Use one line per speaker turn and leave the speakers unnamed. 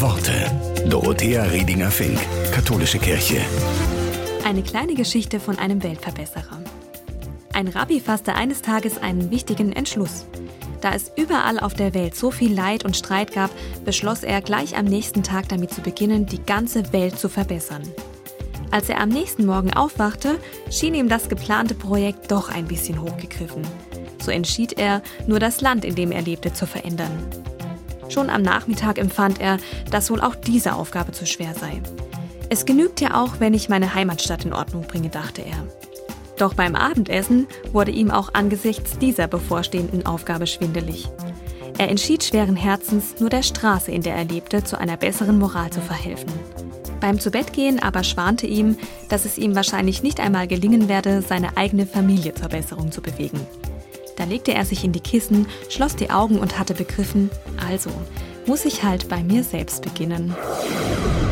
Worte. Dorothea Riedinger-Fink, Katholische Kirche.
Eine kleine Geschichte von einem Weltverbesserer. Ein Rabbi fasste eines Tages einen wichtigen Entschluss. Da es überall auf der Welt so viel Leid und Streit gab, beschloss er, gleich am nächsten Tag damit zu beginnen, die ganze Welt zu verbessern. Als er am nächsten Morgen aufwachte, schien ihm das geplante Projekt doch ein bisschen hochgegriffen. So entschied er, nur das Land, in dem er lebte, zu verändern. Schon am Nachmittag empfand er, dass wohl auch diese Aufgabe zu schwer sei. Es genügt ja auch, wenn ich meine Heimatstadt in Ordnung bringe, dachte er. Doch beim Abendessen wurde ihm auch angesichts dieser bevorstehenden Aufgabe schwindelig. Er entschied schweren Herzens, nur der Straße, in der er lebte, zu einer besseren Moral zu verhelfen. Beim Zubettgehen aber schwante ihm, dass es ihm wahrscheinlich nicht einmal gelingen werde, seine eigene Familie zur Besserung zu bewegen. Da legte er sich in die Kissen, schloss die Augen und hatte begriffen, also muss ich halt bei mir selbst beginnen.